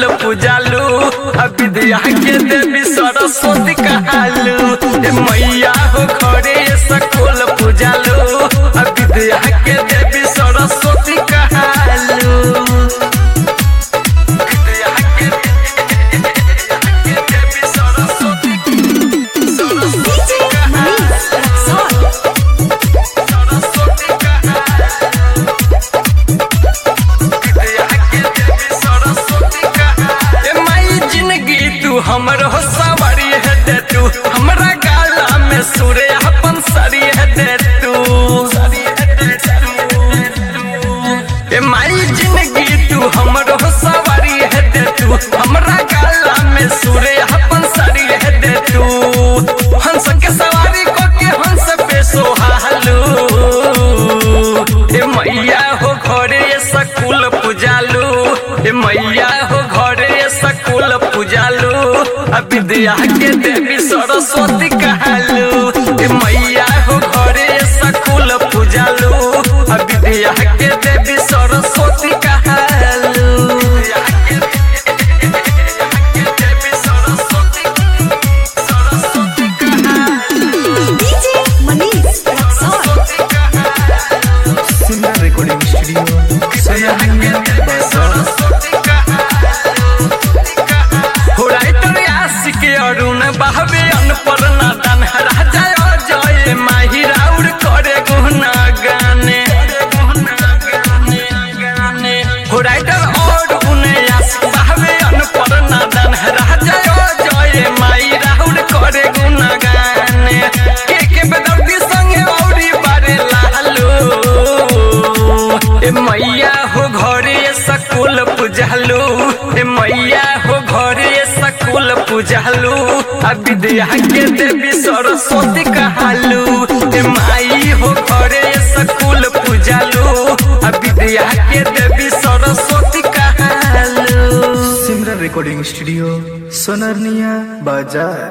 सकुल पूजालू विद्या के देवी सरस्वती कहालू मैया हो घरे सकुल पूजालू विद्या के देवी सरस्वती कहालू हमर हो सवारी है दे तू हमरा गाला में सुरे अपन सरी है दे तू ए माई जिंदगी तू हमर हो सवारी है दे तू हमरा गाला में सुरे अपन सरी है दे तू हंस के सवारी को के हंस पे सोहालू ए मैया हो घरे सकुल पूजालू ए मैया हो घरे सकुल पूजालू विद्या के देवी सरस्वती कहालू मैया हो घरे सकुल पूजालू विद्या के देवी सरस्वती कहालू रिकॉर्डिंग स्टूडियो के अरुण बहबे अनपर नादन राजा जय माही राउर करे गुना गाने हो राइटर और उन्यास बहबे अनपर नादन राजा जय माही राउर करे गुना गाने के बेदर्दी संगे औरी बारे लालू ए मैया हो घरे सकुल पूजालू ए मैया हो घरे सकुल पूजालू विद्या के देवी सरस्वती कहालू माई हो घरे सकुल पूजालू विद्या के देवी सरस्वती कहालू सिमरन रिकॉर्डिंग स्टूडियो सोनारनिया बाजार।